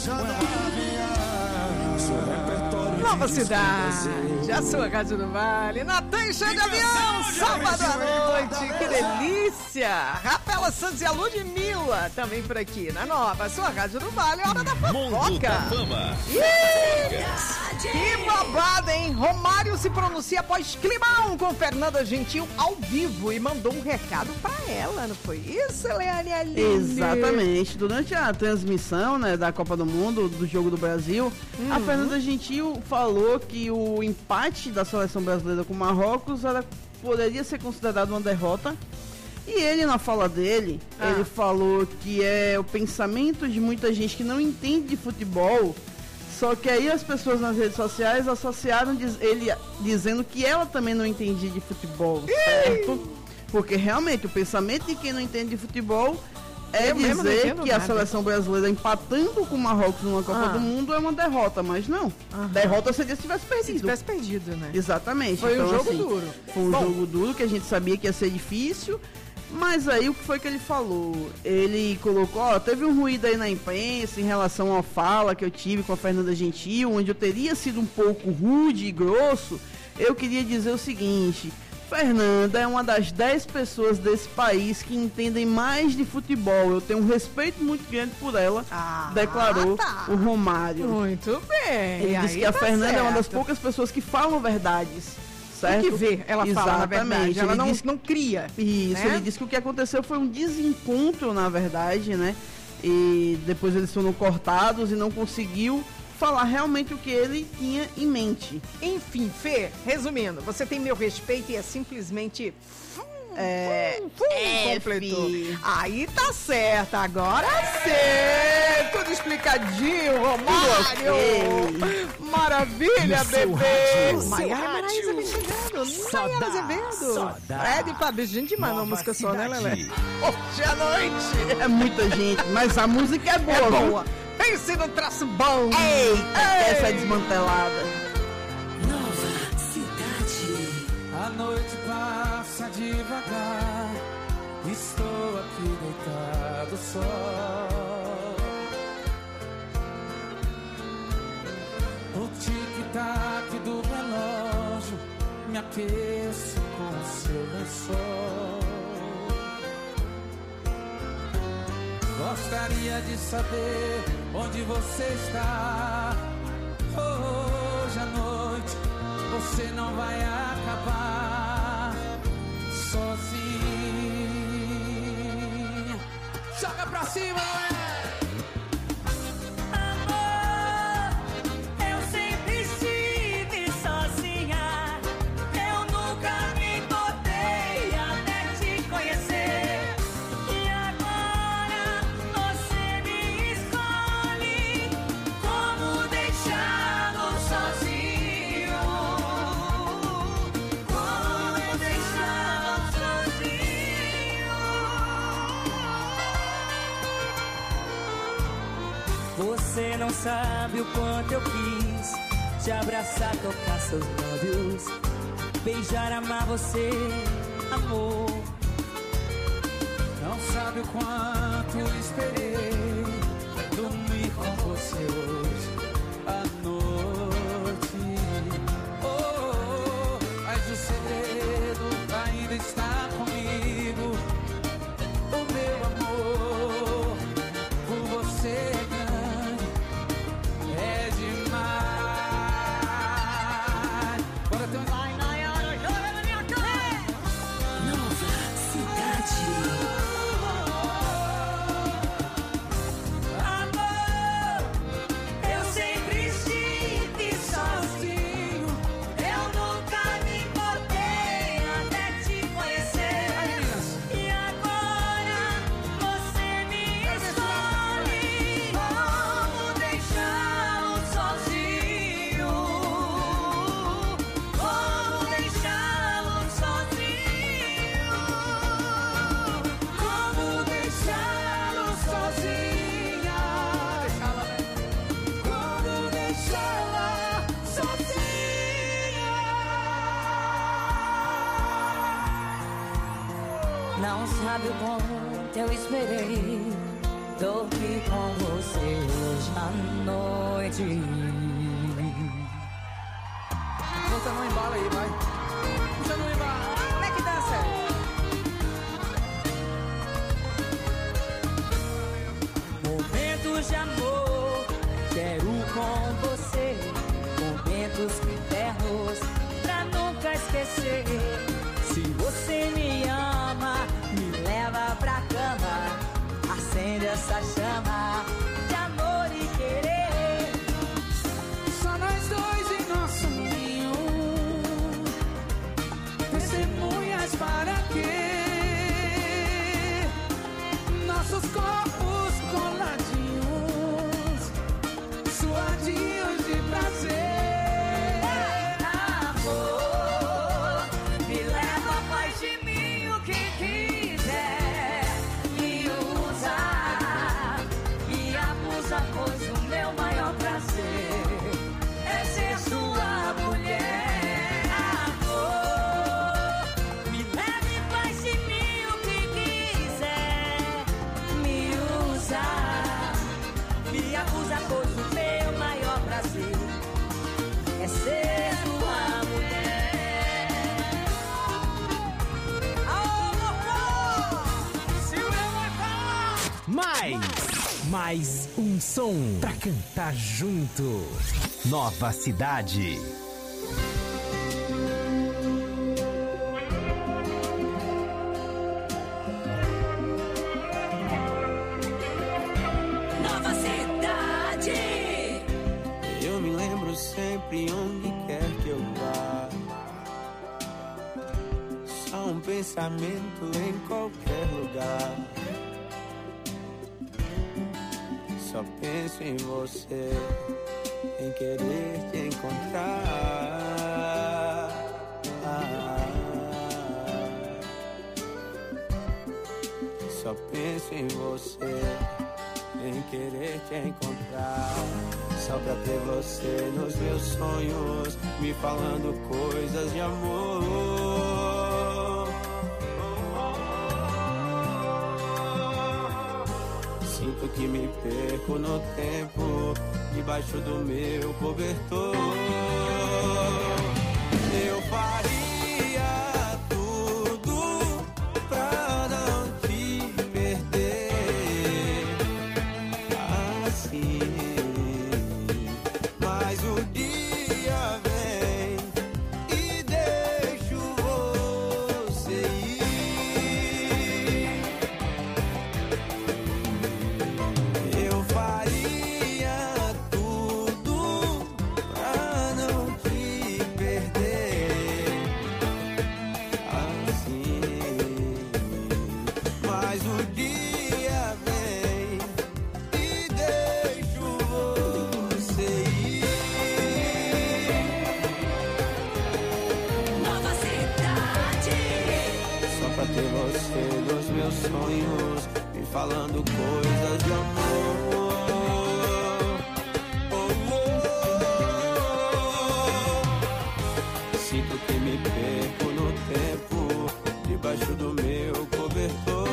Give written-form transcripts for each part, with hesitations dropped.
Nova Cidade, a sua Rádio do Vale, Natan Cheio de Avião, sábado à noite, que delícia! Rapela Santos e a Ludmilla também por aqui, na Nova, sua Rádio do Vale, hora da fofoca. Que babada, hein? Romário se pronuncia após climão com Fernanda Gentil ao vivo e mandou um recado pra ela, não foi isso, Leane Aline? Exatamente, durante a transmissão, né, da Copa do Mundo, do Jogo do Brasil, a Fernanda Gentil falou que o empate da seleção brasileira com o Marrocos poderia ser considerado uma derrota. E ele, na fala dele, ele falou que é o pensamento de muita gente que não entende de futebol. Só que aí as pessoas nas redes sociais associaram ele dizendo que ela também não entendia de futebol, certo? Porque realmente o pensamento de quem não entende de futebol é dizer que a seleção brasileira empatando com o Marrocos numa Copa do Mundo é uma derrota, mas não. Derrota seria se tivesse perdido. Se tivesse perdido, né? Exatamente. Foi então, um jogo assim, duro. Foi um jogo duro que a gente sabia que ia ser difícil. Mas aí o que foi que ele falou? Ele colocou, teve um ruído aí na imprensa em relação à fala que eu tive com a Fernanda Gentil, onde eu teria sido um pouco rude e grosso. Eu queria dizer o seguinte: Fernanda é uma das 10 pessoas desse país que entendem mais de futebol. Eu tenho um respeito muito grande por ela, declarou o Romário. Muito bem. Ele disse que a Fernanda é uma das poucas pessoas que falam verdades. Certo? O que vê, ela fala, na verdade. Ela não cria. Isso, né? Ele disse que o que aconteceu foi um desencontro, na verdade, né? E depois eles foram cortados e não conseguiu falar realmente o que ele tinha em mente. Enfim, Fê, resumindo, você tem meu respeito e é simplesmente... completou. Aí tá certo, agora sim, tudo explicadinho, Romário. Maravilha, bebê. Maiara Maraíza me chegando. Maiara Azevedo. Fred e Fábio, gente demais uma música só, né, Lelé? Hoje à noite. É muita gente, mas a música é boa. É boa. Pense no traço bom. Eita, essa é desmantelada. Nova Cidade. A noite passa devagar, estou aqui deitado só. O tic-tac do relógio me aqueço com o seu lençol. Gostaria de saber onde você está. Hoje à noite você não vai acabar sozinha. Joga pra cima, mulher! Você não sabe o quanto eu quis te abraçar, tocar seus lábios, beijar, amar você, amor. Não sabe o quanto eu esperei dormir com você hoje à noite. Mas o segredo ainda está comigo. O meu amor por você Não sabe o quanto eu esperei dormir com você hoje à noite. ti. Volta no embalo aí, vai. Puxa no embalo. Como é que dança? Momentos de amor, quero com você. Momentos internos, pra nunca esquecer. Se você me ama, me leva pra cama. Acende essa chama de amor e querer. Só nós dois em nosso ninho. Testemunhas para quê? Nossos corpos coladinhos, suadinhos de prazer. Amor, me leva, faz de mim o que quiser. Me usa, me abusa, pois o meu maior prazer é ser sua mulher. Amor, me leva e faz de mim o que quiser. Me usa, me abusa, pois o meu maior prazer é ser sua mulher. Mais um som pra cantar junto. Nova Cidade. Nova Cidade. Eu me lembro sempre onde quer que eu vá. Só um pensamento em qualquer lugar. Só penso em você, em querer te encontrar. Só penso em você, em querer te encontrar. Só pra ter você nos meus sonhos, me falando coisas de amor. Sinto que me perco no tempo, debaixo do meu cobertor. Eu faria tudo pra não te perder assim. Mas o dia vem e deixo você ir. Eu faria tudo pra não te perder assim. Mas o dia vem e deixo você ir. Nova Cidade. Só pra ter você nos meus sonhos, me falando coisas de amor. Sinto que me perco no tempo, debaixo do meu cobertor.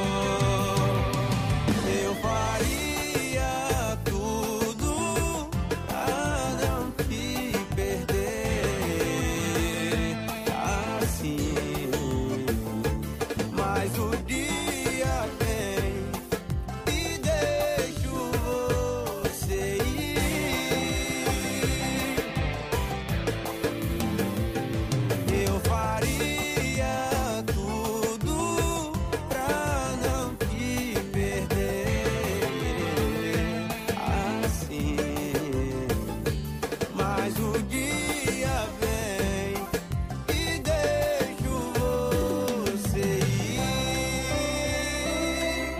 Eu faria tudo pra não te perder assim. Mas o dia vem e deixo você ir. Eu faria tudo pra não te perder assim. Mas o dia vem e deixo você ir.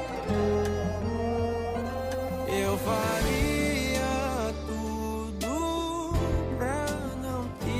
Eu faria tudo pra não te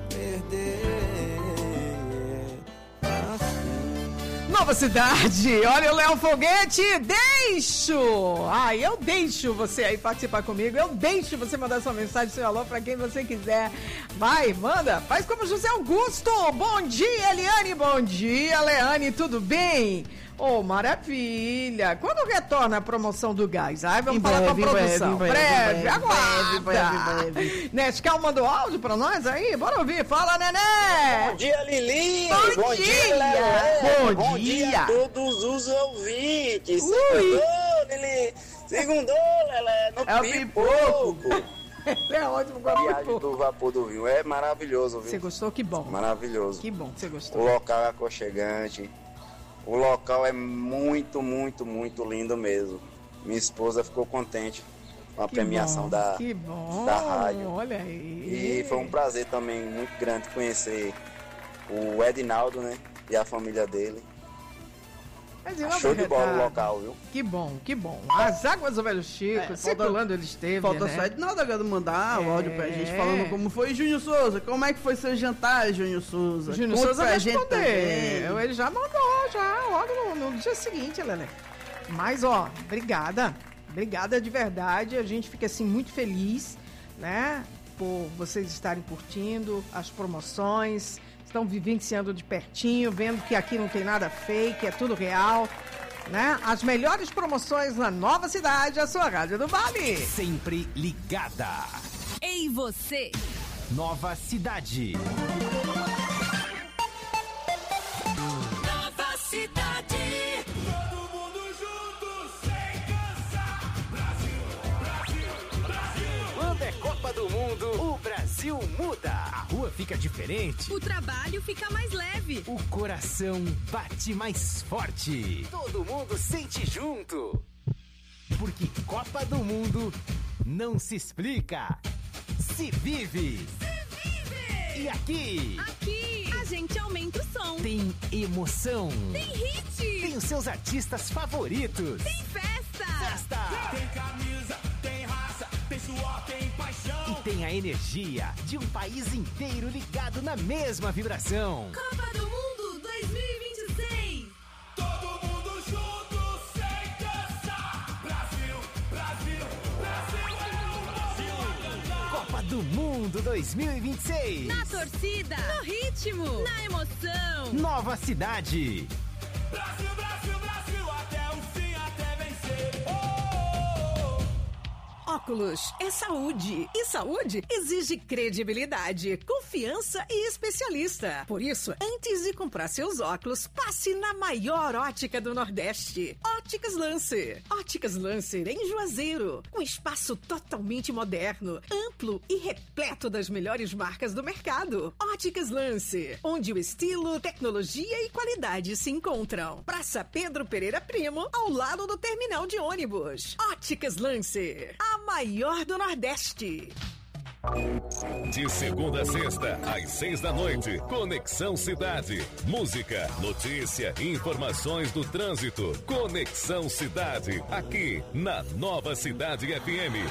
perder assim. Nova Cidade, olha o Léo Foguete, deixo! Eu deixo você aí participar comigo, eu deixo você mandar sua mensagem, seu alô pra quem você quiser. Vai, manda, faz como José Augusto. Bom dia, Eliane, bom dia, Leane, tudo bem? Oh, maravilha! Quando retorna a promoção do gás? Aí vamos falar breve, com a produção. breve, Breve. Nescau mandou áudio pra nós aí? Bora ouvir. Fala, Nenê! Bom dia, Lili! Bom dia, Lelé! Bom dia a todos os ouvintes! Ui. Segundou, Lili! Segundou, Lelé! No É o pipoco! Ele é ótimo com a Viagem pipoca. do vapor do vinho é maravilhoso, viu? Você gostou? Que bom. Maravilhoso. Que bom que você O gostou. local é aconchegante. O local é muito, muito, muito lindo mesmo. Minha esposa ficou contente com a premiação da rádio. Olha aí. E foi um prazer também muito grande conhecer o Edinaldo, né? E a família dele. Show de bola o local, viu? Que bom, que bom. As águas do Velho Chico, circulando ele esteve, Falta né? só Edinaldo agora mandar o áudio pra gente falando como foi. Júnior Souza, como é que foi seu jantar, Júnior Souza? Júnior Conta Souza pra vai gente responder. também. Ele já mandou, logo no dia seguinte, Lelé. Mas, ó, obrigada. Obrigada de verdade. A gente fica, assim, muito feliz, né? Por vocês estarem curtindo as promoções, estão vivenciando de pertinho, vendo que aqui não tem nada fake, é tudo real, né? As melhores promoções na nova cidade, a sua Rádio do Vale. Sempre ligada. Ei, você! Nova cidade. Nova cidade! Todo mundo junto, sem cansar. Brasil, Brasil, Brasil. Quando é Copa do Mundo, o Brasil muda. A rua fica diferente. O trabalho fica mais leve. O coração bate mais forte. Todo mundo sente junto. Porque Copa do Mundo não se explica, se vive. E aqui Aqui, a gente aumenta o som. tem emoção. Tem hit. Tem os seus artistas favoritos. Tem festa. Festa. Tem camisa, tem raça, tem suor, tem paixão. E tem a energia de um país inteiro ligado na mesma vibração. Copa do Mundo 2026. Todo mundo junto, sem cansar. Brasil, Brasil, Brasil, Brasil a cantar. Copa do Mundo 2026. Na torcida. No ritmo. Na emoção. Nova cidade. Brasil, Brasil, Brasil, até o fim, até vencer. Óculos é saúde. E saúde exige credibilidade, confiança e especialista. Por isso, antes de comprar seus óculos, passe na maior ótica do Nordeste. Óticas Lancer. Óticas Lancer em Juazeiro. Um espaço totalmente moderno, amplo e repleto das melhores marcas do mercado. Óticas Lancer, onde o estilo, tecnologia e qualidade se encontram. Praça Pedro Pereira Primo, ao lado do terminal de ônibus. Óticas Lancer, a maior do Nordeste. De segunda a sexta, às 6 da noite, Conexão Cidade. Música, notícia, informações do trânsito. Conexão Cidade, aqui na Nova Cidade FM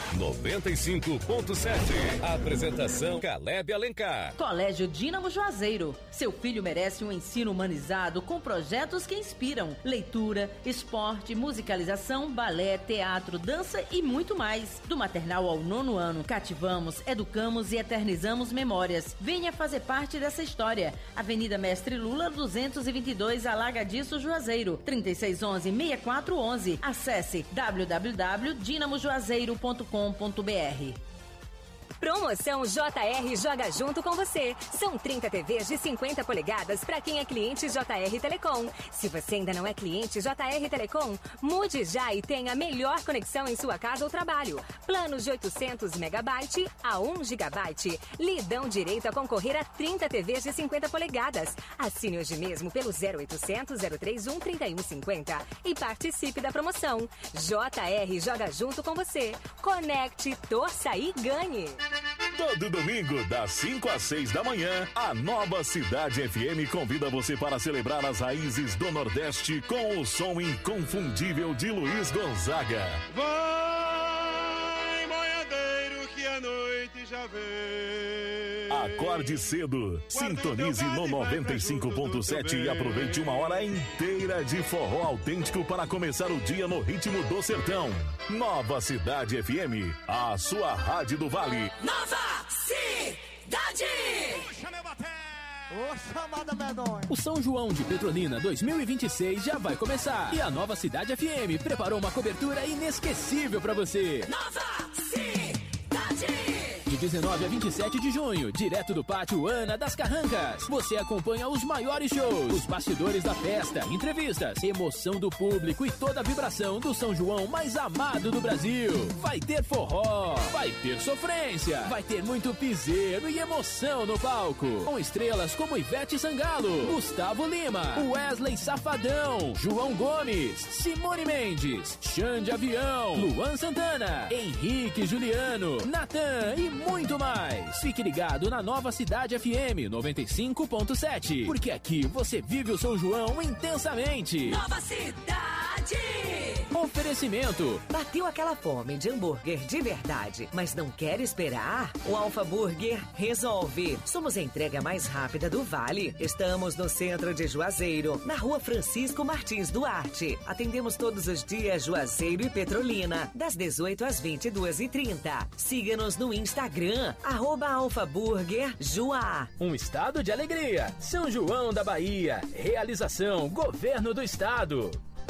95.7. Apresentação Caleb Alencar. Colégio Dínamo Juazeiro. Seu filho merece um ensino humanizado com projetos que inspiram. Leitura, esporte, musicalização, balé, teatro, dança e muito mais. Do maternal ao 9º ano, cativamos, educamos e eternizamos memórias. Venha fazer parte dessa história. Avenida Mestre Lula, 222, Alagadiço, Juazeiro. 3611-6411. Acesse www.dinamojuazeiro.com.br. Promoção JR Joga Junto com você. São 30 TVs de 50 polegadas para quem é cliente JR Telecom. Se você ainda não é cliente JR Telecom, mude já e tenha a melhor conexão em sua casa ou trabalho. Planos de 800 MB a 1 GB lhe dão direito a concorrer a 30 TVs de 50 polegadas. Assine hoje mesmo pelo 0800 031 3150 e participe da promoção. JR Joga Junto com você. Conecte, torça e ganhe. Todo domingo, das 5 às 6 da manhã, a Nova Cidade FM convida você para celebrar as raízes do Nordeste com o som inconfundível de Luiz Gonzaga. Vai, boiadeiro, que a noite já vem. Acorde cedo, sintonize no 95.7 e aproveite uma hora inteira de forró autêntico para começar o dia no ritmo do sertão. Nova Cidade FM, a sua rádio do Vale. Nova cidade. Ô, chamada medonha. O São João de Petrolina 2026 já vai começar. E a Nova Cidade FM preparou uma cobertura inesquecível pra você. Nova Cidade! De 19 a 27 de junho, direto do Pátio Ana das Carrancas, você acompanha os maiores shows, os bastidores da festa, entrevistas, emoção do público e toda a vibração do São João mais amado do Brasil. Vai ter forró, vai ter sofrência, vai ter muito piseiro e emoção no palco. Com estrelas como Ivete Sangalo, Gustavo Lima, Wesley Safadão, João Gomes, Simone Mendes, Xande Avião, Luan Santana, Henrique Juliano, Natan e muito mais. Fique ligado na Nova Cidade FM 95.7, porque aqui você vive o São João intensamente. Nova Cidade! Oferecimento. Bateu aquela fome de hambúrguer de verdade, mas não quer esperar? O Alfa Burger resolve. Somos a entrega mais rápida do Vale. Estamos no centro de Juazeiro, na Rua Francisco Martins Duarte. Atendemos todos os dias Juazeiro e Petrolina, das 18 às 22h30. Siga-nos no Instagram, @alfaburgerjuá. Um estado de alegria. São João da Bahia. Realização Governo do Estado.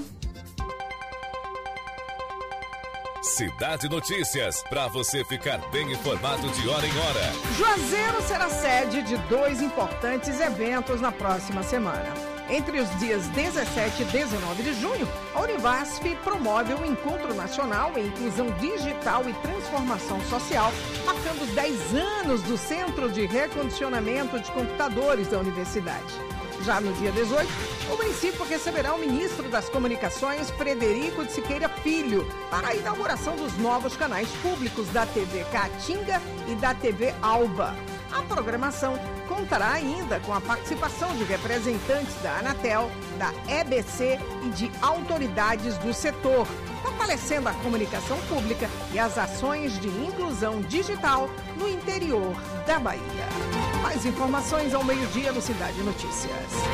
Cidade Notícias, para você ficar bem informado de hora em hora. Juazeiro será sede de 2 importantes eventos na próxima semana. Entre os dias 17 e 19 de junho, a Univasf promove o Encontro Nacional em Inclusão Digital e Transformação Social, marcando 10 anos do Centro de Recondicionamento de Computadores da Universidade. Já no dia 18, o município receberá o ministro das Comunicações, Frederico de Siqueira Filho, para a inauguração dos novos canais públicos da TV Caatinga e da TV Alba. A programação contará ainda com a participação de representantes da Anatel, da EBC e de autoridades do setor, fortalecendo a comunicação pública e as ações de inclusão digital no interior da Bahia. Mais informações ao meio-dia no Cidade Notícias.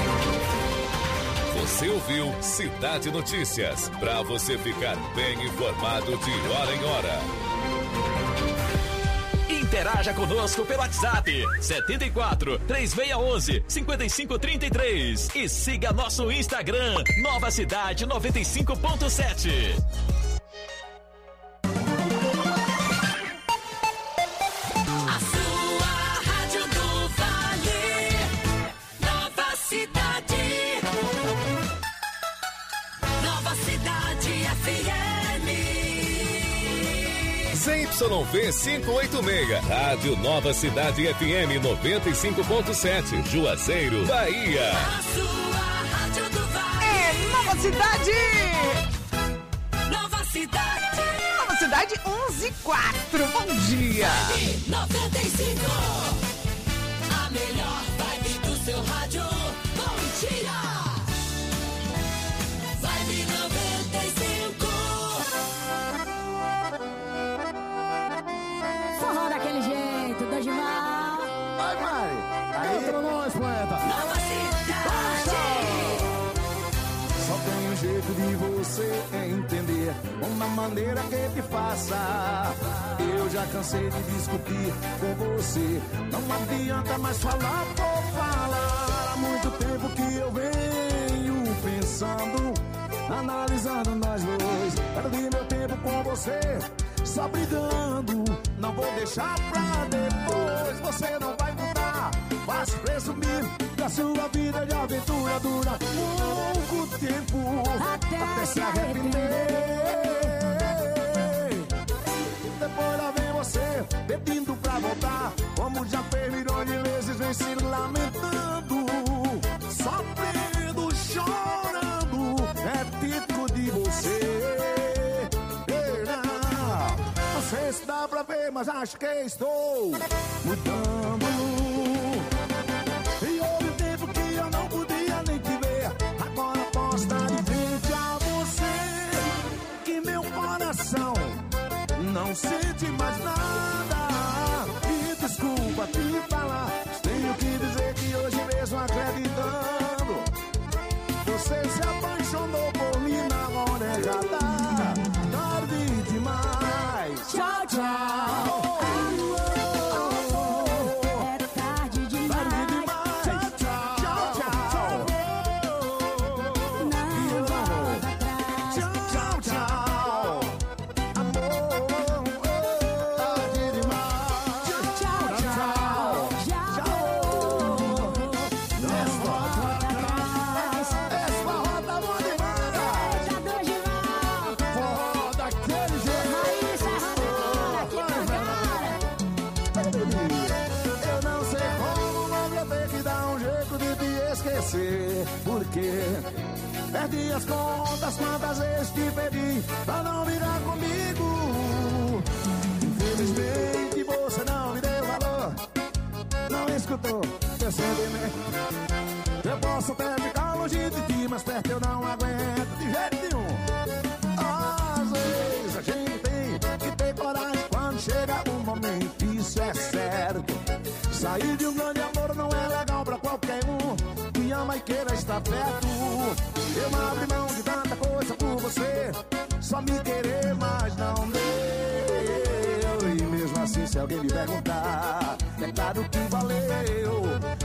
Você ouviu Cidade Notícias, para você ficar bem informado de hora em hora. Interaja conosco pelo WhatsApp 74 3611 5533 e siga nosso Instagram Nova Cidade 95.7. A sua rádio do Vale, Nova Cidade, Nova Cidade FM. ZYV 586, Rádio Nova Cidade FM 95.7, Juazeiro, Bahia. A sua rádio do Vale. É Nova Cidade! Nova Cidade. Nova Cidade 11:04. Bom dia! Vibe 95. A melhor vibe do seu rádio. Bom dia! Vibe 95. Forró daquele jeito, Dorival. Vai, Mari. Aí pra nós, poeta. Nova Cidade. Só tem um jeito de você entender, uma maneira que te faça. Eu já cansei de discutir com você. Não adianta mais falar por falar. Há muito tempo que eu venho pensando, analisando nós dois. Perdi meu tempo com você, só brigando. Não vou deixar pra depois. Você não vai mudar, faz presumir que a sua vida de aventura dura pouco tempo, até se arrepender. Depois lá vem você pedindo pra voltar, como já fez milhões de vezes, vem se lamentando, sofrendo, chorando. É típico de você. Não sei se dá pra ver, mas acho que estou mudando. E houve um tempo que eu não podia nem te ver. Agora posso estar de frente a você, que meu coração não sente mais nada. E desculpa te falar, tenho que dizer que hoje mesmo acreditando, você se apaixonou por mim na hora errada. Tarde demais. Tchau, tchau. É tarde demais. Tchau, tchau. quê? Perdi as contas, quantas vezes te pedi pra não virar comigo. Infelizmente você não me deu valor, não escutou meu sentimento. Eu posso até ficar longe de ti, mas perto eu não aguento de jeito nenhum. Às vezes a gente tem que ter coragem quando chega um momento, isso é certo. Sair de um grande amor não é legal pra qualquer um que ama e queira estar perto. Eu abri mão de tanta coisa por você, só me querer, mas não deu. E mesmo assim, se alguém me perguntar, é claro que valeu.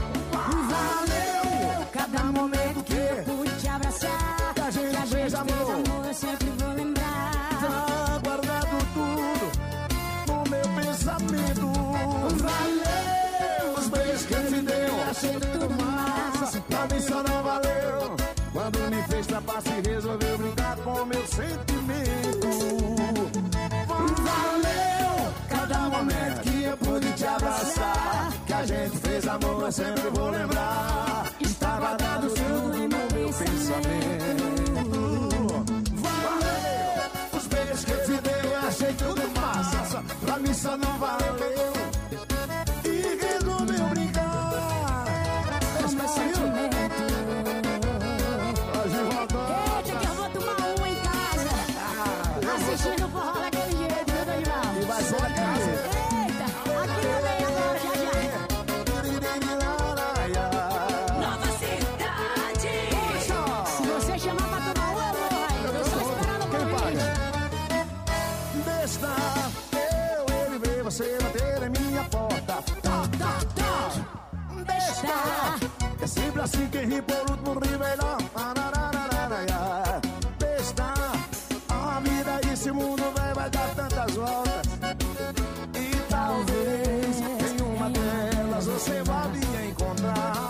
Valeu cada momento que eu pude te abraçar, que a gente fez amor, eu sempre vou lembrar. Tá guardado tudo no meu pensamento. Valeu os beijos que eu te dei, achei tudo massa, pra mim só não valeu quando me fez trapaça e resolveu brincar com meu sentimento. Valeu cada momento que eu pude te abraçar, que a gente fez amor, eu sempre vou lembrar. Está guardado tudo no meu pensamento. Valeu os beijos que eu te dei, eu achei tudo massa, pra mim só não valeu e resolveu brincar com meu sentimento. Hoje voltou. Eita, que eu vou tomar uma em casa, assistindo o forró daquele jeito, viu, Dorival? E vai só a casa. Eita, aqui também agora, já já. Nova Cidade. Se você chamar pra tomar uma, eu vou, aí. Eu tô esperando o convite. Deixa ele ver você bater em minha porta. Toc, toc, toc. Deixa. É sempre assim, quem ri por último ri melhor. Deixa. A vida e esse mundo vai dar tantas voltas, e talvez em uma delas você vá me encontrar.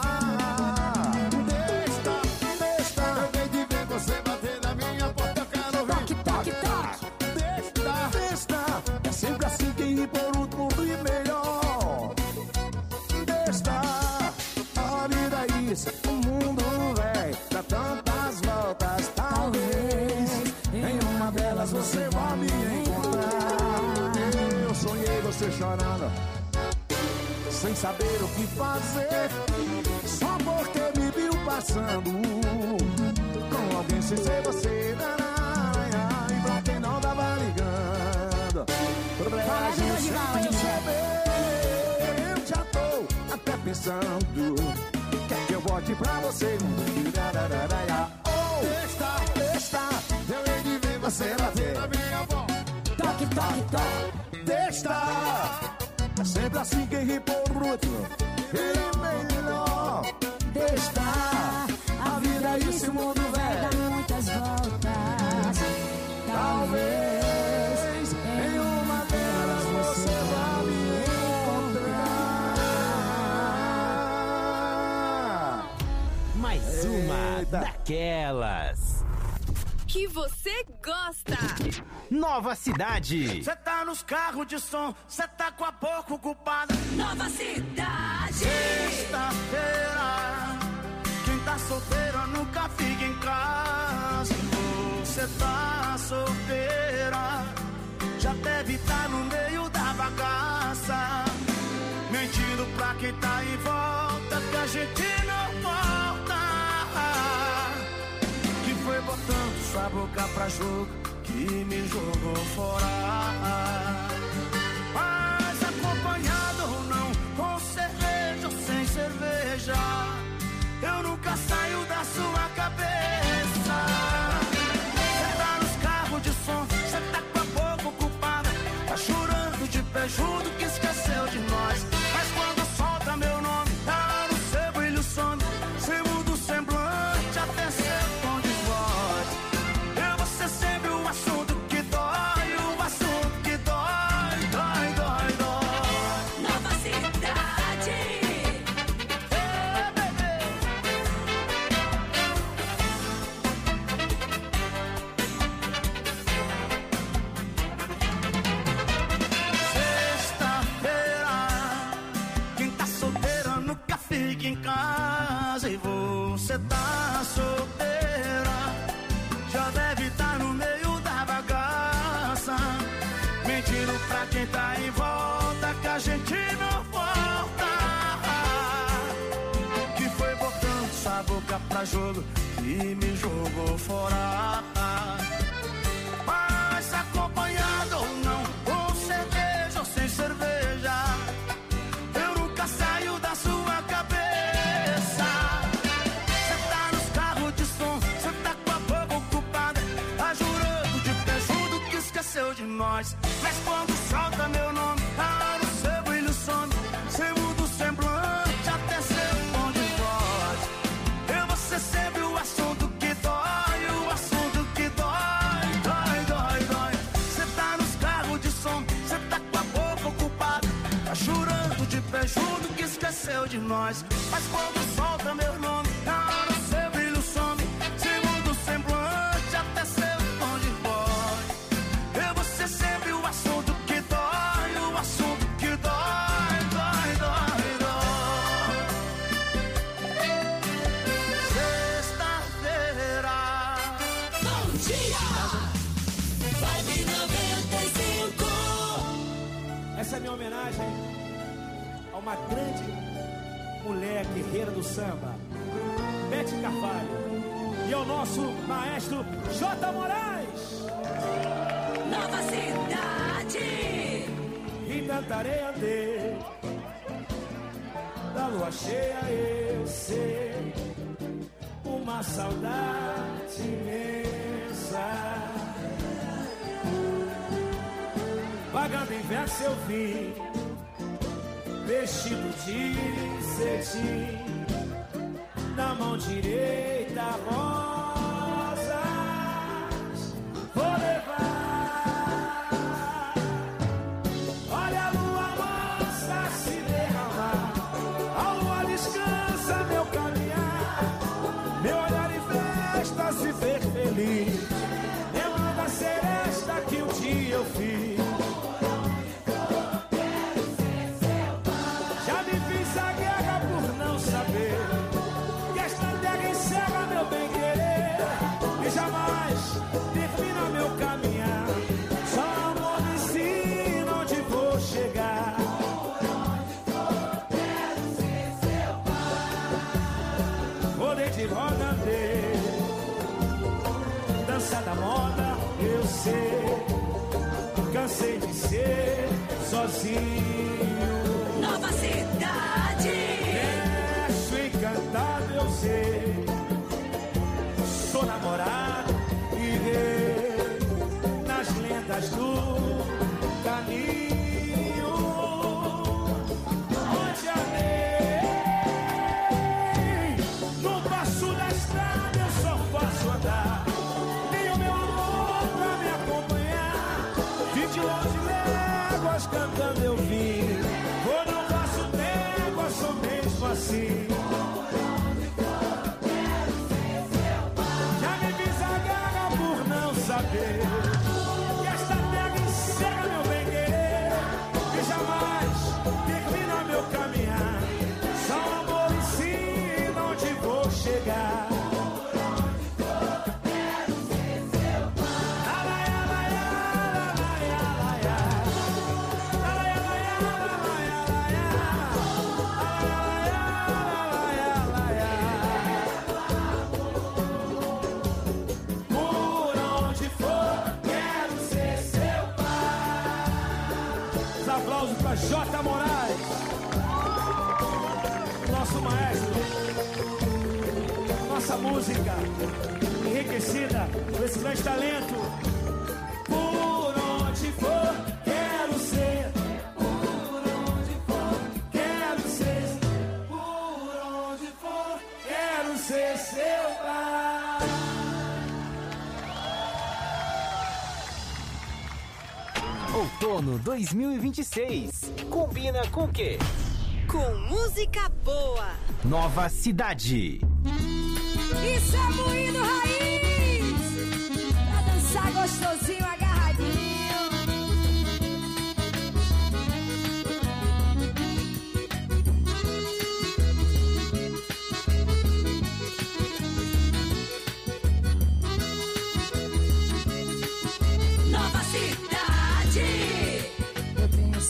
Deixa. Eu venho de ver você bater na minha porta, eu quero ouvir. Toc, toc, toc. Deixa. É sempre assim, quem ri por último ri melhor. Deixa. A vida é isso, o mundo vai dar tantas voltas, talvez em uma delas você vá me encontrar. Eu sonhei você chorando, sem saber o que fazer, só porque me viu passando com alguém sem ser você. E pra quem não tava ligando, problema de perceber. Eu já tô até pensando, quer que eu volte pra você? Deixa, eu hei de ver você bater na minha voz. Toque, toque, toque. Deixa, é sempre assim, quem ri por último ele é melhor. Deixa, a vida e esse mundo Vai dar velho, muitas voltas, talvez em uma delas você vá me encontrar. Mais uma Eita. daquelas. Que você gosta. Nova Cidade. Cê tá nos carros de som, cê tá com a boca ocupada. Nova Cidade. Sexta-feira, quem tá solteiro nunca fica em casa. Você tá solteira, já deve estar no meio da bagaça, mentindo pra quem tá em volta, que a gente não volta. Que foi botando sua boca pra jogo, que me jogou fora. Mas acompanhado ou não, com cerveja ou sem cerveja, eu nunca saio da sua cabeça. Cê tá nos carros de som, cê tá com a boca ocupada, tá chorando de pé junto que esqueceu de nós. Mas quando solta meu nome, tá no seu brilho some, cê muda o semblante até seu tom de voz. Eu vou ser sempre o assunto que dói, o assunto que dói, dói, dói, dói. Nova Cidade. Ei, bebê. Sexta-feira, quem tá solteira nunca fica em casa, e você tá solteira já deve estar no meio da bagaça, mentindo pra quem tá em volta que a gente não volta. Que foi botando sua boca pra jogo e me jogou fora. Mas acompanhado ou não, com cerveja ou sem cerveja, eu nunca saio da sua cabeça. Cê tá nos carros de som, cê tá com a boca ocupada, tá jurando de pé junto que esqueceu de nós. Mas quando solta meu nome, o seu brilho some, cê muda o semblante até seu tom de voz. Eu vou ser sempre o assunto que dói, o assunto que dói, dói, dói, dói. Cê tá nos carros de som, cê tá com a boca ocupada, tá jurando de pé junto que esqueceu de nós. Mas quando solta meu nome, o seu brilho some, cê muda o semblante até seu tom de voz. Eu vou ser sempre o assunto que dói, o assunto que dói, dói, dói, dói. Sexta-feira. Bom dia! Vibe 95. Essa é a minha homenagem a uma grande mulher guerreira do samba, Beth Carvalho, e ao nosso maestro J. Moraes. Nova Cidade. E cantarei a Deus, da lua cheia eu sei, uma saudade imensa. Vagando em verso eu vi, vestido de cetim, na mão direita rosas vou levar. Olha a lua mansa se derramar, a lua descansa meu caminhar, meu olhar em festa se ver feliz, lembrando a seresta que um dia eu fiz. Já me fiz a guerra por não saber que esta terra encerra meu bem-querer e jamais termina meu caminhar. Só amor me ensina onde vou chegar. Rodei de roda, andei, dança da moda, eu sei, cansei de ser sozinho. Nova Cidade. Verso encantado eu sei, sou namorado e rei nas lendas do caminho. Onde amei, no passo da estrada eu só posso andar. Tenho meu amor pra me acompanhar, vim de longe léguas cantando eu vim. Quando eu faço trégua sou mesmo assim. Já me fiz a guerra por não saber que esta terra encerra meu bem-querer e jamais termina meu caminhar. Só o amor ensina onde vou chegar. J. Moraes, nosso maestro, nossa música enriquecida por esse grande talento. Por onde for, quero ser. Por onde for, quero ser. Por onde for, quero ser seu pai. Outono 2026. Combina com o quê? Com música boa. Nova Cidade. Isso é moído raiz. Pra dançar gostosinho, agarradinho.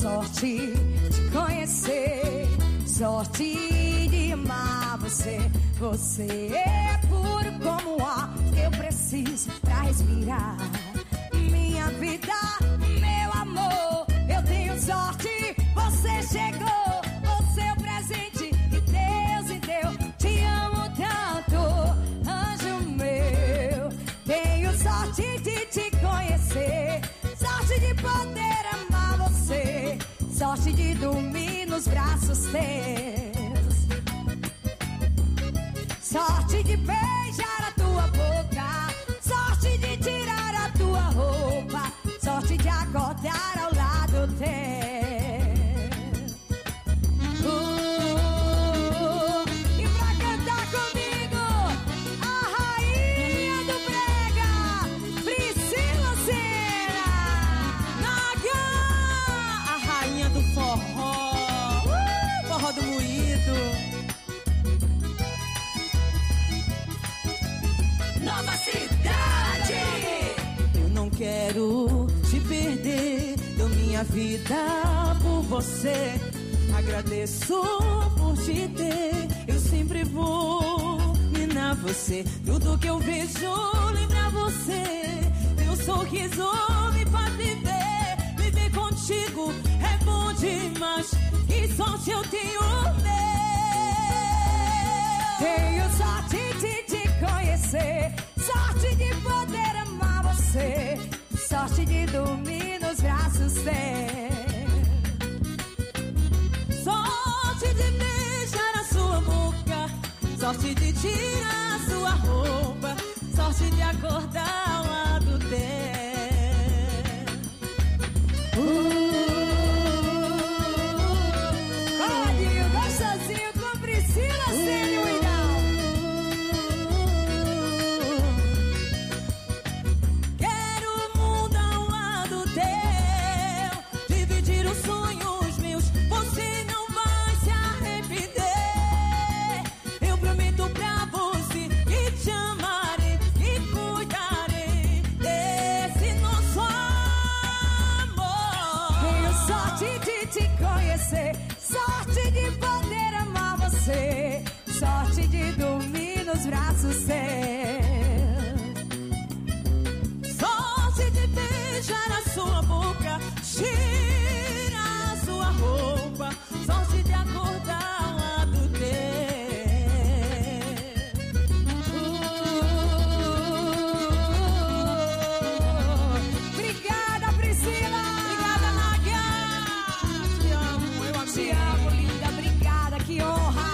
sorte de conhecer, sorte de amar você. Você é puro como o ar que eu preciso pra respirar. Minha vida, meu amor, eu tenho sorte, você chegou. Você é o presente que Deus me deu. Te amo tanto, anjo meu. Tenho sorte de te conhecer, sorte de poder amar você, sorte de dormir nos braços teus, sorte de beijar a tua boca, sorte de tirar a tua roupa, sorte de acordar ao lado teu. E pra cantar comigo, a rainha do brega, Priscila Senna. A rainha do forró, forró do moído. Nova Cidade. Eu não quero te perder, dou minha vida por você. Agradeço por te ter, eu sempre vou minar você. Tudo que eu vejo lembra você, teu sorriso me faz viver. Viver contigo é bom demais, que sorte eu tenho Tenho sorte de te conhecer, sorte de poder amar você, sorte de dormir nos braços teus, sorte de beijar a sua boca, sorte de tirar a sua roupa, sorte de acordar ao lado teu. Coladinho, gostosinho com Priscila Senna. Quero o mundo ao lado teu, dividir os sonhos meus, você não vai se arrepender. Eu prometo pra você que te amarei e cuidarei desse nosso amor. Tenho sorte de te conhecer, sorte de poder amar você, sorte de dormir nos braços teus, sorte de beijar a sua boca, tirar a sua roupa, sorte de acordar ao lado teu. Obrigada, Priscila. Obrigada, Nádia. Te amo, eu amei. Te amo, linda. Obrigada, que honra.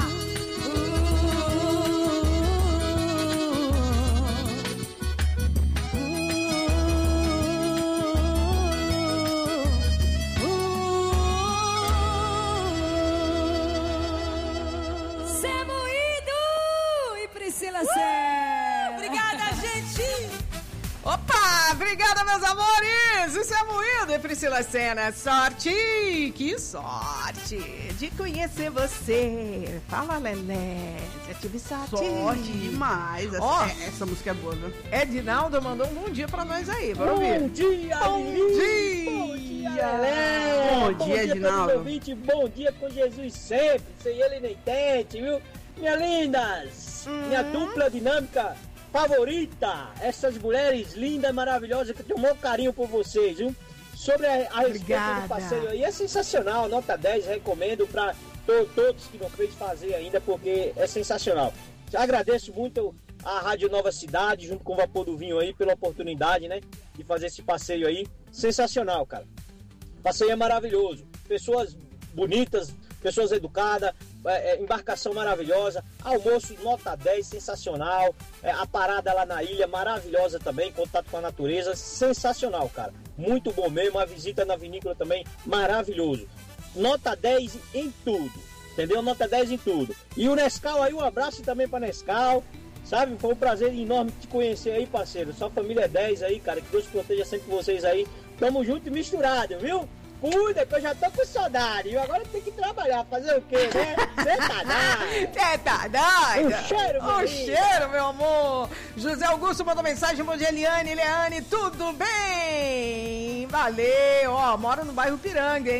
Zé Moído e Priscila Senna. Obrigada, gente. Opa, obrigada, meus amores! Isso é moído, Priscila Senna. Sorte, que sorte de conhecer você. Fala, Lelé, já tive sorte. Sorte demais. Ó, Essa música é boa, viu? Edinaldo mandou um bom dia pra nós aí, bora ouvir. Bom dia, Lili. Bom dia, Lelé. Bom dia, Edinaldo. Ouvinte, bom dia com Jesus sempre, sem ele nem tente, viu? Minhas lindas, minha dupla dinâmica favorita, essas mulheres lindas e maravilhosas que eu tenho um maior carinho por vocês, viu? Sobre a respeito do passeio aí, é sensacional, nota 10, recomendo para todos que não fez fazer ainda, porque é sensacional. Agradeço muito a Rádio Nova Cidade, junto com o Vapor do Vinho aí, pela oportunidade, né, de fazer esse passeio aí, sensacional, cara. O passeio é maravilhoso, pessoas bonitas, pessoas educadas, embarcação maravilhosa, almoço nota 10, sensacional, a parada lá na ilha maravilhosa também, contato com a natureza, sensacional, cara, muito bom mesmo, a visita na vinícola também, maravilhoso, nota 10 em tudo, entendeu? Nota 10 em tudo. E o Nescau aí, um abraço também pra Nescau, sabe? Foi um prazer enorme te conhecer aí, parceiro, sua família é 10 aí, cara, que Deus proteja sempre vocês aí, tamo junto e misturado, viu? Cuida, que eu já tô com saudade. E agora tem que trabalhar, fazer o quê, né? Você tá doido? Você tá doido? O cheiro, meu O lindo. cheiro, meu amor. José Augusto mandou mensagem. Bom dia, Eliane, Leane, tudo bem? Valeu. Ó, moro no bairro Piranga, hein?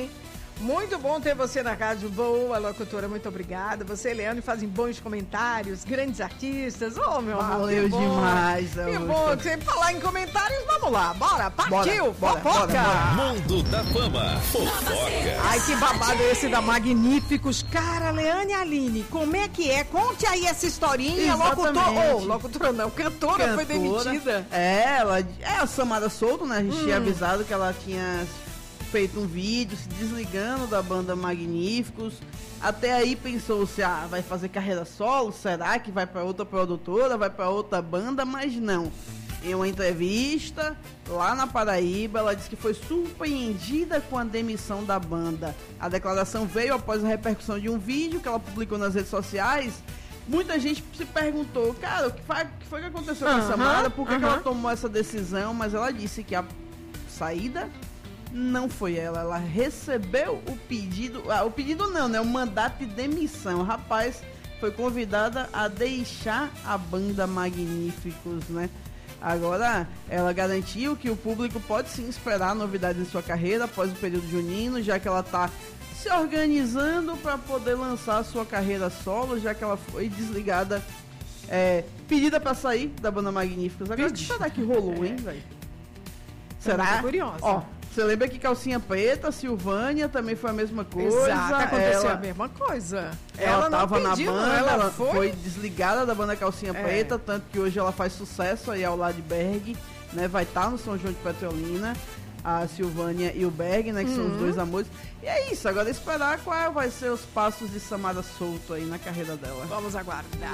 Muito bom ter você na rádio. Boa, locutora, muito obrigada. Você e Leandro fazem bons comentários, grandes artistas. Ô, meu amor, valeu demais. Que bom, você falar em comentários, vamos lá, bora, partiu, fofoca. Mundo da Fama, fofoca. Ai, que babado esse da Magníficos. Cara, Leane e Aline, como é que é? Conte aí essa historinha. Locutora não, cantora foi demitida. Ela é a Samara Souto, né? A gente tinha avisado que ela tinha feito um vídeo se desligando da banda Magníficos. Até aí pensou-se, vai fazer carreira solo? Será que vai para outra produtora, vai para outra banda? Mas não. Em uma entrevista lá na Paraíba, ela disse que foi surpreendida com a demissão da banda. A declaração veio após a repercussão de um vídeo que ela publicou nas redes sociais. Muita gente se perguntou, cara, o que foi que aconteceu com a Samara? Por que ela tomou essa decisão? Mas ela disse que a saída não foi ela recebeu o pedido, o pedido não, né? O mandato de demissão. O rapaz foi convidada a deixar a banda Magníficos, né? Agora, ela garantiu que o público pode sim esperar novidades em sua carreira após o período junino, já que ela tá se organizando para poder lançar a sua carreira solo, já que ela foi desligada, pedida para sair da banda Magníficos. Agora, o que será que rolou, hein, velho? Será? Tô curiosa. Ó, você lembra que Calcinha Preta, Silvânia também foi a mesma coisa? Exato, aconteceu a mesma coisa. Ela tava não pediu, na banda, ela foi desligada da banda Calcinha Preta, tanto que hoje ela faz sucesso aí ao lado de Berg, né? Vai estar no São João de Petrolina, a Silvânia e o Berg, né? Que são os dois amores. E é isso, agora esperar qual vai ser os passos de Samara Souto aí na carreira dela. Vamos aguardar.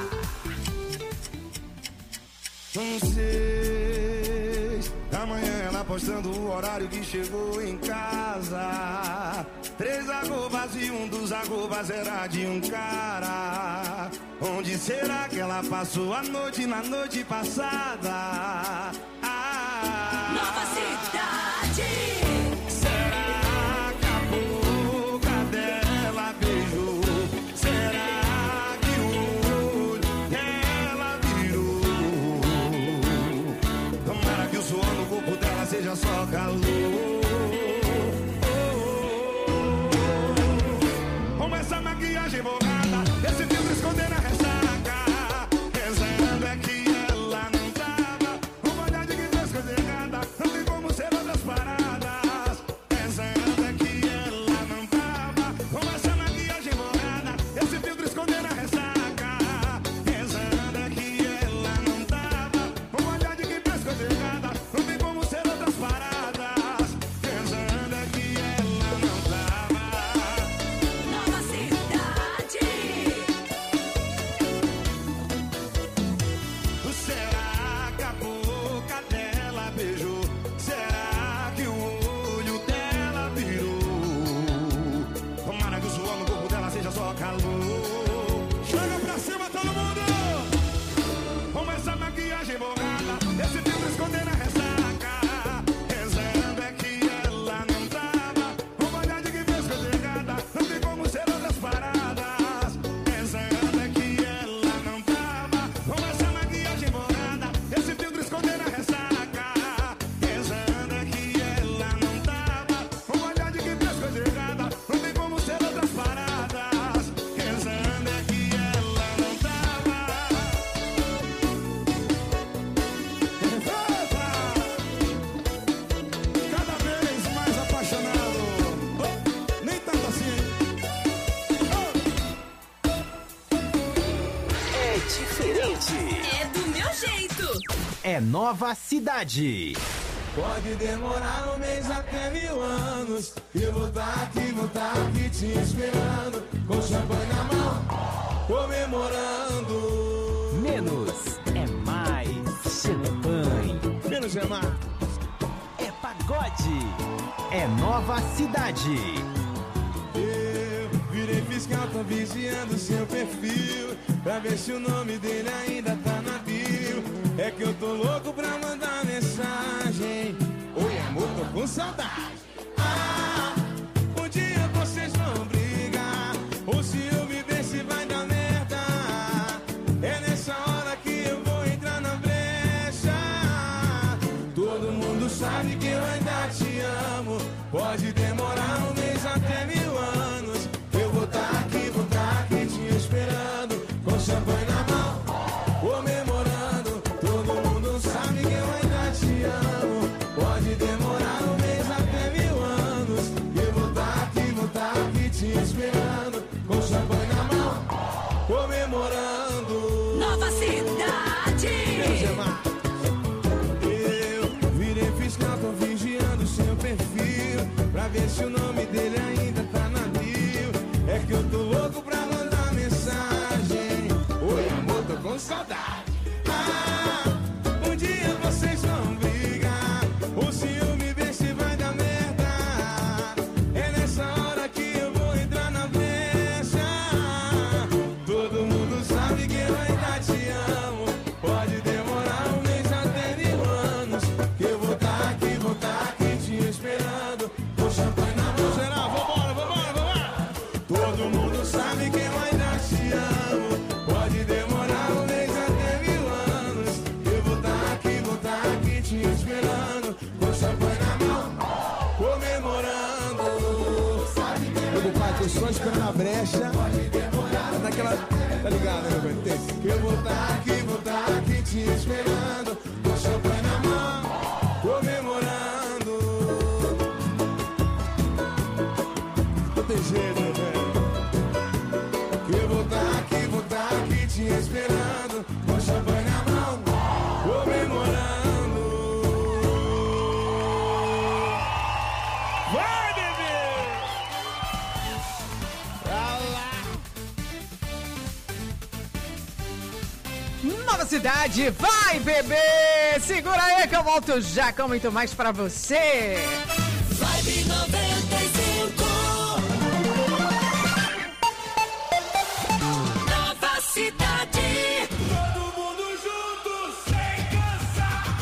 São 6 da manhã, ela postando o horário que chegou em casa. 3 arrobas e um dos arrobas era de um cara. Onde será que ela passou a noite na noite passada? Nova Cidade. Será que a boca dela beijou? Será que o olho dela virou? Tomara que o suor no corpo dela seja só calor. Com essa maquiagem borrada, esse filtro esconder na ressaca. Rezando é que ela não tava. Uma olhada que fez coisa errada. Não tem como ser outras paradas. Rezando é que ela não tava. Com essa maquiagem borrada, esse filtro esconder na ressaca. Rezando é que ela não tava. Uma olhada que fez coisa errada. Não tem como ser outras paradas. Rezando é que ela não tava. Nova Cidade. Será que a boca dela beijou? Será que o olho dela virou? Tomara que o suor no corpo dela seja só calor. Joga pra cima todo mundo! Com essa maquiagem borrada, esse filtro esconder na ressaca. Rezando é que ela não tava. Uma olhada que fez coisa errada. Não tem como ser outras paradas. Rezando é que ela não tava. Com essa maquiagem borrada, esse filtro esconder na ressaca. Rezando é que ela não tava. Uma olhada que fez coisa errada. Não tem como ser outras paradas. Rezando é que ela não tava. Cada vez mais apaixonado. Oh, nem tanto assim. É diferente. É do meu jeito. É Nova Cidade. Pode demorar um mês até 1000 anos. Eu vou estar aqui te esperando. Com champanhe na mão, comemorando. Menos é mais. Champanhe. Menos é mais. É pagode. É Nova Cidade. Eu virei fiscal, tô vigiando seu perfil. Pra ver se o nome dele ainda tá na bio. É que eu tô louco pra mandar mensagem. Oi amor, tô com saudade. Um dia vocês vão brigar. Ou se eu me ver se vai dar merda. É nessa hora que eu vou entrar na brecha. Todo mundo sabe que eu ainda te amo. Pode demorar um mês até 1000 te esperando, com champanhe na mão, comemorando. Nova Cidade. Eu virei fiscal, tô vigiando seu perfil, pra ver se o nome dele ainda tá na bio. É que eu tô louco pra mandar mensagem. Oi amor, tô com saudade. Um dia vocês vão brigar, o ciúme vê se vai dar merda. É nessa hora que eu vou entrar na brecha. Todo mundo sabe que eu ainda te amo. Pode demorar um mês até 1000 anos, que eu vou tá aqui te esperando, com champanhe na mão. Geral, vambora. Todo mundo sabe que eu ainda te amo. Pode demorar um mês até 1000 anos, eu vou tá aqui te esperando, com champanhe na mão, comemorando. Meu compadre, tô só esperando a brecha. Naquela, tá ligado, né, meu bem? Que eu vou tá aqui te esperando, com champanhe na mão, comemorando. Não tem jeito, meu velho. Que eu vou tá aqui te esperando, com champanhe na mão, comemorando. Vai, bebê! Nova Cidade, vai, bebê! Segura aí que eu volto já com muito mais pra você. Vibe 95. Nova Cidade. Todo mundo junto, sem cansar.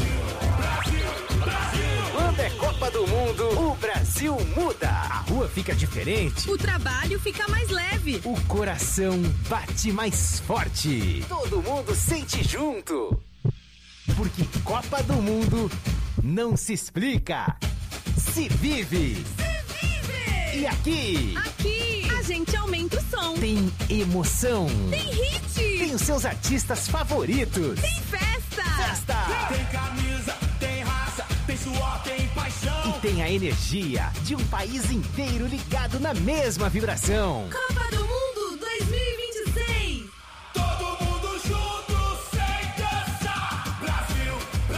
Brasil. Quando é Copa do Mundo, o Brasil muda. A rua fica diferente. O trabalho fica mais leve. O coração bate mais forte. Todo mundo sente junto. Porque Copa do Mundo não se explica, se vive. E aqui A gente aumenta o som. tem emoção. Tem hit. Tem os seus artistas favoritos. Tem festa. Tem camisa, tem raça, tem suor, tem paixão. E tem a energia de um país inteiro ligado na mesma vibração. Copa do Mundo 2026. Todo mundo junto, sem cansar. Brasil.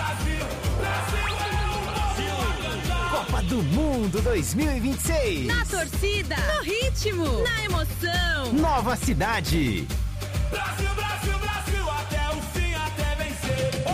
Copa do Mundo 2026. Na torcida. No ritmo. Na emoção. Nova Cidade. Brasil, até o fim, até vencer.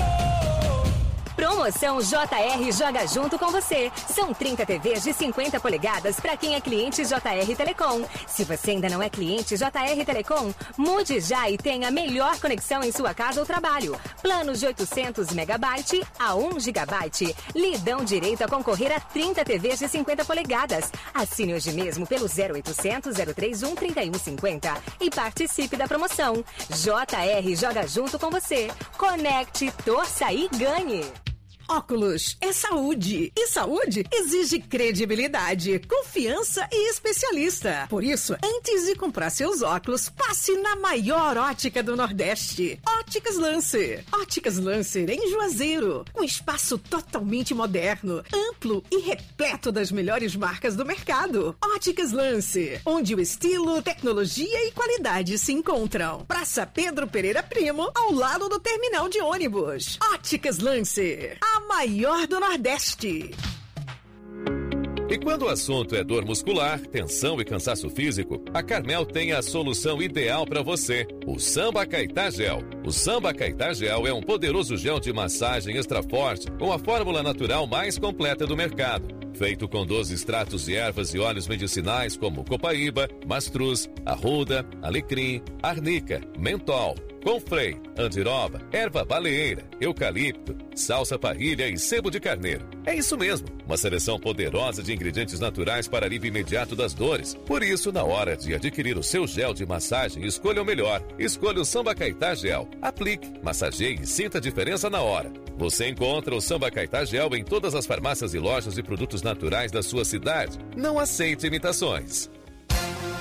Promoção JR Joga Junto com você. São 30 TVs de 50 polegadas para quem é cliente JR Telecom. Se você ainda não é cliente JR Telecom, mude já e tenha a melhor conexão em sua casa ou trabalho. Planos de 800 megabyte a 1 gigabyte. Lhe dão direito a concorrer a 30 TVs de 50 polegadas. Assine hoje mesmo pelo 0800 031 3150 e participe da promoção. JR Joga Junto com você. Conecte, torça e ganhe. Óculos é saúde. E saúde exige credibilidade, confiança e especialista. Por isso, antes de comprar seus óculos, passe na maior ótica do Nordeste. Óticas Lancer. Óticas Lancer em Juazeiro. Um espaço totalmente moderno, amplo e repleto das melhores marcas do mercado. Óticas Lancer, onde o estilo, tecnologia e qualidade se encontram. Praça Pedro Pereira Primo, ao lado do terminal de ônibus. Óticas Lancer, a maior do Nordeste. E quando o assunto é dor muscular, tensão e cansaço físico, a Carmel tem a solução ideal para você, o Samba Caetá Gel. O Samba Caetá Gel é um poderoso gel de massagem extra forte com a fórmula natural mais completa do mercado. Feito com 12 extratos de ervas e óleos medicinais como copaíba, mastruz, arruda, alecrim, arnica, mentol, confrei, andiroba, erva baleeira, eucalipto, salsa parrilha e sebo de carneiro. É isso mesmo, uma seleção poderosa de ingredientes naturais para alívio imediato das dores. Por isso, na hora de adquirir o seu gel de massagem, escolha o melhor. Escolha o Samba Caetá Gel. Aplique, massageie e sinta a diferença na hora. Você encontra o Samba Caetá Gel em todas as farmácias e lojas de produtos naturais da sua cidade. Não aceite imitações.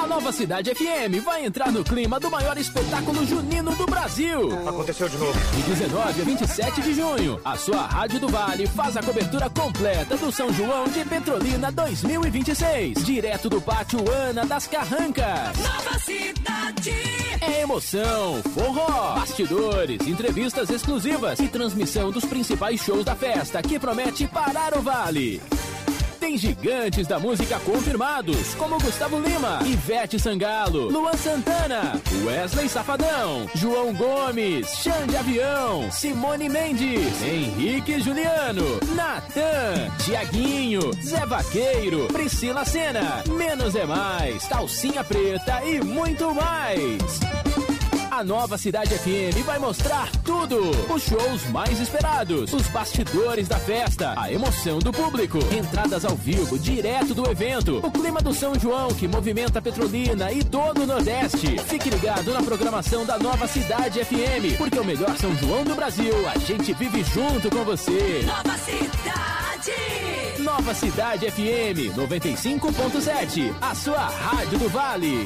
Nova Cidade FM vai entrar no clima do maior espetáculo junino do Brasil. Aconteceu de novo. De 19 a 27 de junho, a sua Rádio do Vale faz a cobertura completa do São João de Petrolina 2026. Direto do Pátio Ana das Carrancas. Nova Cidade. É emoção, forró, bastidores, entrevistas exclusivas e transmissão dos principais shows da festa que promete parar o Vale. Tem gigantes da música confirmados, como Gustavo Lima, Ivete Sangalo, Luan Santana, Wesley Safadão, João Gomes, Xande Avião, Simone Mendes, Henrique Juliano, Natan, Tiaguinho, Zé Vaqueiro, Priscila Sena, Menos é Mais, Calcinha Preta e muito mais. A Nova Cidade FM vai mostrar tudo. Os shows mais esperados, os bastidores da festa, a emoção do público, entradas ao vivo direto do evento, o clima do São João que movimenta Petrolina e todo o Nordeste. Fique ligado na programação da Nova Cidade FM, porque o melhor São João do Brasil, a gente vive junto com você. Nova Cidade. Nova Cidade FM 95.7, a sua Rádio do Vale.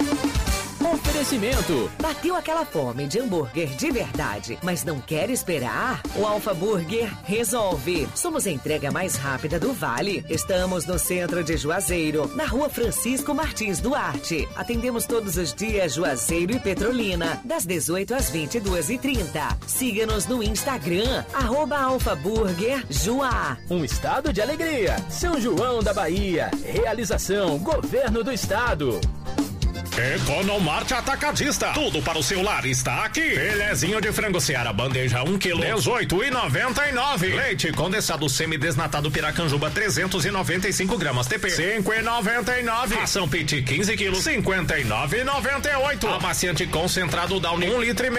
Oferecimento. Bateu aquela fome de hambúrguer de verdade, mas não quer esperar? O Alfa Burger resolve. Somos a entrega mais rápida do Vale. Estamos no centro de Juazeiro, na Rua Francisco Martins Duarte. Atendemos todos os dias Juazeiro e Petrolina, das 18 às 22h30. Siga-nos no Instagram, @alfaburgerjuá. Um estado de alegria. São João da Bahia. Realização Governo do Estado. Economarte Atacadista. Tudo para o seu lar está aqui. Filezinho de frango Seara, bandeja 1 kg, 18,99. Leite condensado semidesnatado Piracanjuba, 395 gramas TP, 5,99. Ração Pit 15 kg, 59,98. Amaciante concentrado Downy 1,5 litro,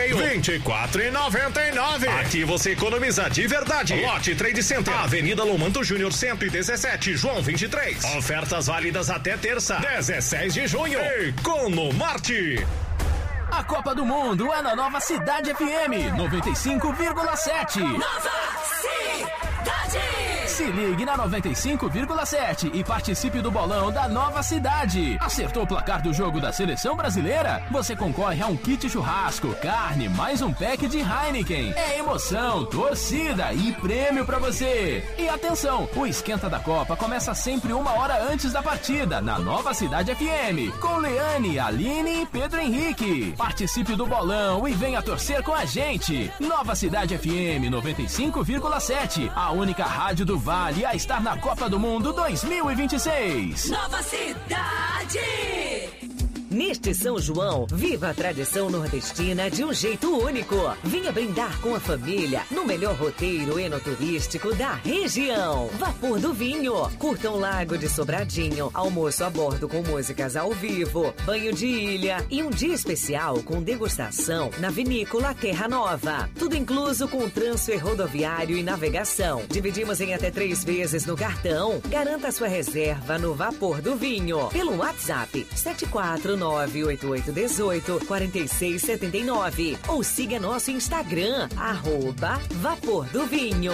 24,99. Aqui você economiza de verdade. Lote Trade Center, Avenida Lomanto Júnior 117, João 23. Ofertas válidas até terça, 16 de junho. No Marte. A Copa do Mundo é na Nova Cidade FM 95,7. Nova Cidade. Se ligue na 95,7 e participe do bolão da Nova Cidade. Acertou o placar do jogo da Seleção Brasileira? Você concorre a um kit churrasco, carne, mais um pack de Heineken. É emoção, torcida e prêmio pra você. E atenção, o Esquenta da Copa começa sempre 1 hora antes da partida, na Nova Cidade FM, com Leane, Aline e Pedro Henrique. Participe do bolão e venha torcer com a gente. Nova Cidade FM 95,7, a única rádio do Vale a estar na Copa do Mundo 2026. Nova Cidade. Neste São João, viva a tradição nordestina de um jeito único. Venha brindar com a família no melhor roteiro enoturístico da região. Vapor do Vinho. Curta um lago de Sobradinho, almoço a bordo com músicas ao vivo, banho de ilha e um dia especial com degustação na Vinícola Terra Nova. Tudo incluso com transfer rodoviário e navegação. Dividimos em até 3 vezes no cartão. Garanta sua reserva no Vapor do Vinho pelo WhatsApp 74988184679 ou siga nosso Instagram @Vapor do Vinho.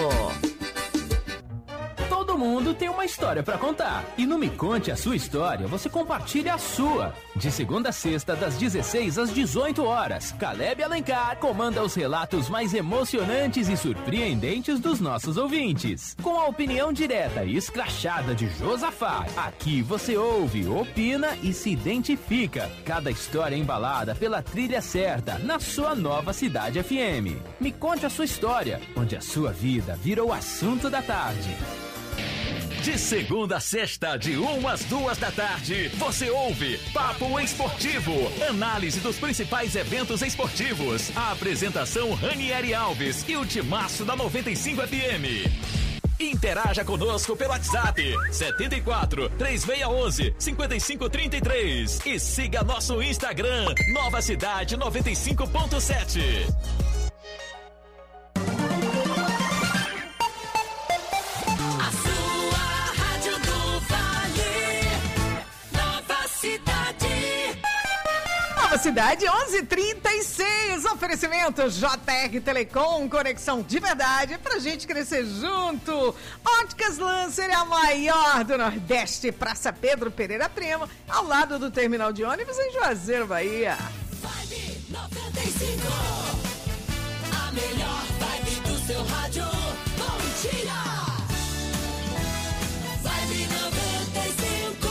Todo mundo tem uma história pra contar. E no Me Conte a Sua História, você compartilha a sua. De segunda a sexta, das 16 às 18 horas, Caleb Alencar comanda os relatos mais emocionantes e surpreendentes dos nossos ouvintes. Com a opinião direta e escrachada de Josafá, aqui você ouve, opina e se identifica. Cada história embalada pela trilha certa, na sua Nova Cidade FM. Me Conte a Sua História, onde a sua vida virou assunto da tarde. De segunda a sexta, de 1 às 2 da tarde, você ouve Papo Esportivo, análise dos principais eventos esportivos. A apresentação Ranieri Alves e o timaço da 95 FM. Interaja conosco pelo WhatsApp 74 3611 5533 e siga nosso Instagram Nova Cidade 95.7. Nova Cidade, 11h36. Oferecimento JR Telecom, conexão de verdade pra gente crescer junto. Óticas Lancer é a maior do Nordeste, Praça Pedro Pereira Primo, ao lado do terminal de ônibus em Juazeiro, Bahia. Vibe 95, a melhor vibe do seu rádio. Bom dia! Vibe 95.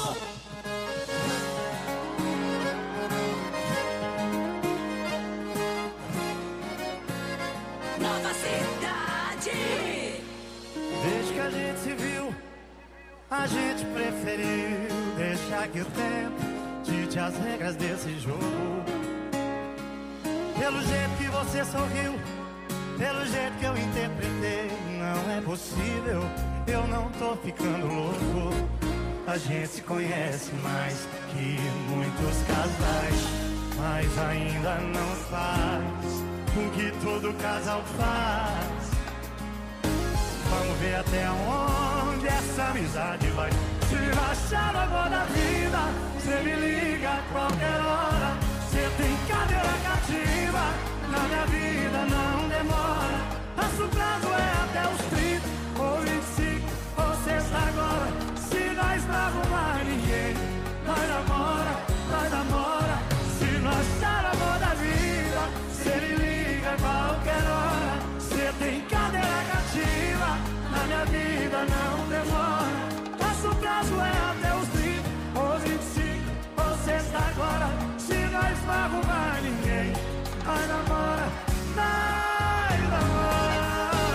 Nova Cidade. Desde que a gente se viu, a gente preferiu deixar que o tempo dite as regras desse jogo. Pelo jeito que você sorriu, pelo jeito que eu interpretei, não é possível, eu não tô ficando louco. A gente se conhece mais que muitos casais, mas ainda não faz o que todo casal faz. Vamos ver até onde essa amizade vai. Se achar agora da vida, cê me liga a qualquer hora. Cê tem cadeira cativa, na minha vida não demora. Nosso prazo é até os 30 ou 25, ou sexta agora. Se nós não arrumar ninguém, nós namora, nós namora. Se não achar amor da vida, cê me liga a qualquer hora. Cê tem cadeira cativa, na minha vida não demora. Nosso prazo é até os 30 ou 25, ou sexta agora. Se nós não arrumar ninguém, nós namora, nós namora.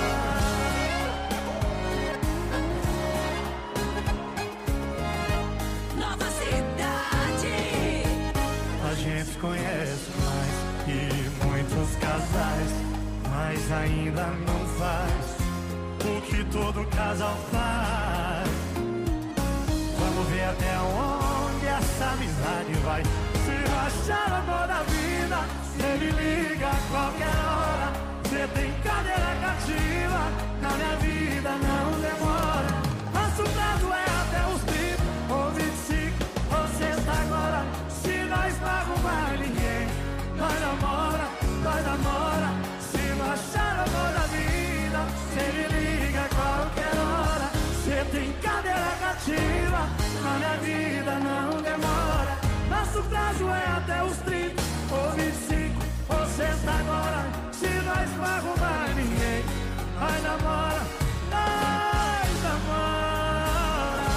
Nova Cidade. A gente conhece mais que muitos casais, mas ainda não faz o que todo casal faz. Vamos ver até onde essa amizade vai. Se achar amor da vida, cê me liga a qualquer hora. Cê tem cadeira cativa, na minha vida não demora. Nosso prazo é até os 30 ou 25, ou sexta agora. Se nós não arrumar ninguém, nós namora, nós namora. Se não achar amor da vida, cê me liga a qualquer hora. Cê tem cadeira cativa, na minha vida não demora. Nosso prazo é até os 30 ou 25, ou sexta agora. Se nós não arrumar ninguém, nós namora, nós namora.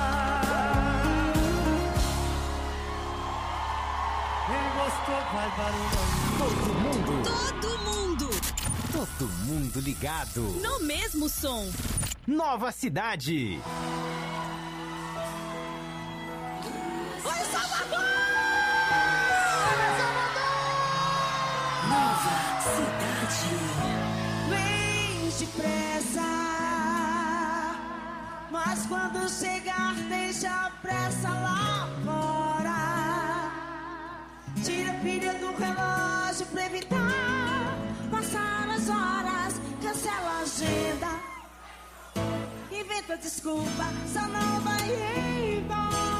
Quem gostou faz barulho. Todo mundo ligado. No mesmo som. Nova Cidade. Oi, Salvador! Nova Cidade. Vem depressa, mas quando chegar deixa a pressa lá fora. Tira a pilha do relógio pra evitar passar as horas, cancela a agenda. Inventa desculpa, só não vai embora.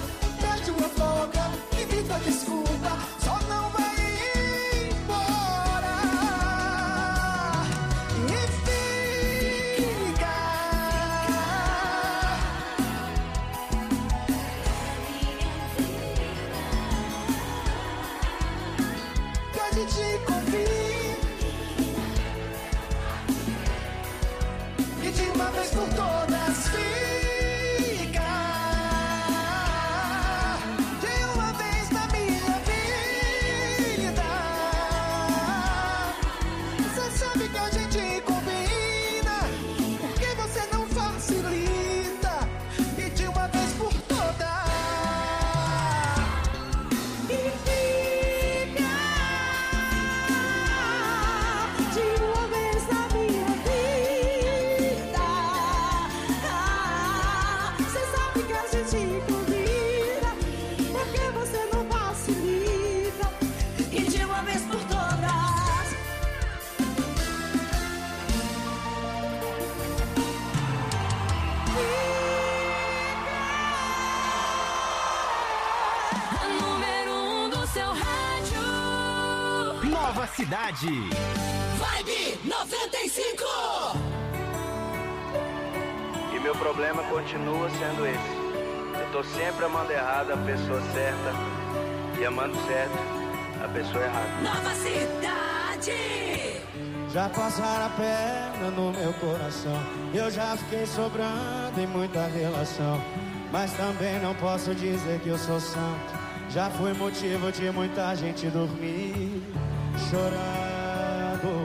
Desculpa, só não vai embora. gente convir e de uma vez por todas fica de uma vez na minha vida. Você sabe que a gente combina, porque você não facilita e de uma vez por todas. Nova Cidade. Vibe 95. E meu problema continua sendo esse. Eu tô sempre amando errado a pessoa certa e amando certo a pessoa errada. Nova Cidade. Já passaram a perna no meu coração. Eu já fiquei sobrando em muita relação, mas também não posso dizer que eu sou santo. Já fui motivo de muita gente dormir chorando.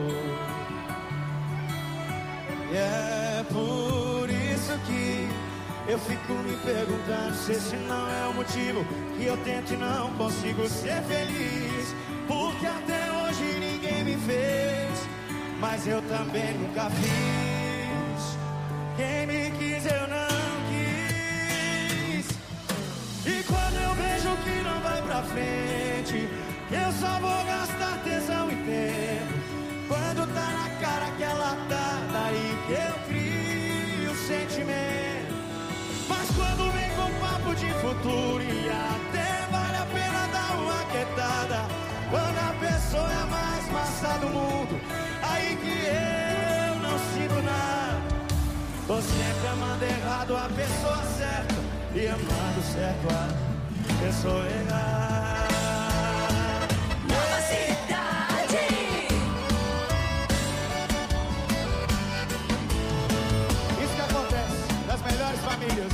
E é por isso que eu fico me perguntando se esse não é o motivo que eu tento e não consigo ser feliz. Porque até hoje ninguém me fez, mas eu também nunca fiz. Quem me quis eu não quis. E quando eu vejo que não vai pra frente, eu só vou gastar tesão e tempo. Quando tá na cara que ela tá, daí que eu crio sentimento. Mas quando vem com papo de futuro e até vale a pena dar uma quietada, quando a pessoa é a mais massa do mundo, aí que eu não sinto nada. Tô sempre amando errado a pessoa certa e amando certo a pessoa errada. Nova Cidade. Isso que acontece nas melhores famílias.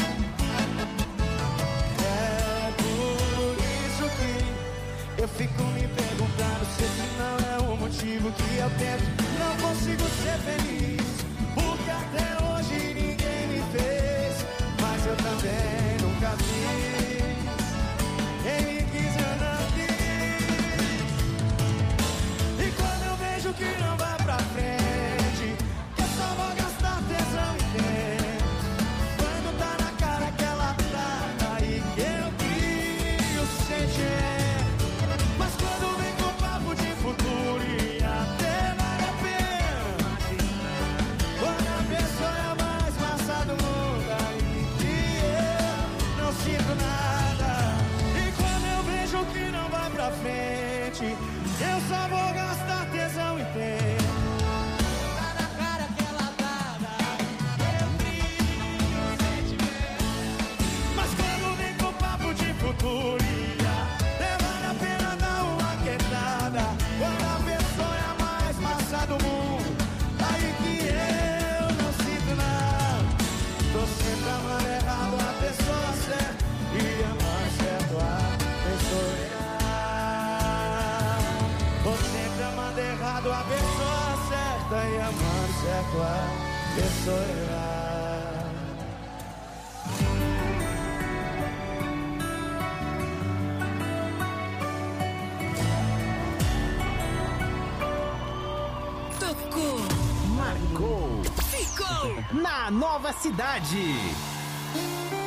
É por isso que eu fico me perguntando se esse não é o motivo que eu tento, não consigo ser feliz. Porque até hoje ninguém me fez, mas eu também nunca fiz. Quem me quis eu não quis. E quando eu vejo que não vai pra frente, que eu só vou gastar tesão e tempo. Quando tá na cara que ela tá, daí que eu crio sentimento. Mas quando vem com papo de futuro e até vale a pena, quando a pessoa é a mais massa do mundo, aí que eu não sinto nada. E quando eu vejo que não vai pra frente, eu só vou gastar tesão e tempo. Tá na cara que ela tá, daí que eu crio sentimento. Mas quando vem com papo de futuro e até vale a pena dar uma quietada, quando a pessoa é a mais massa do mundo, aí que eu não sinto nada. Tô sempre amando errado a pessoa certa e amando certo a pessoa errada. Tô sempre amando errado a pessoa certa e amando certo a pessoa errada. Tocou, marcou, ficou na Nova Cidade.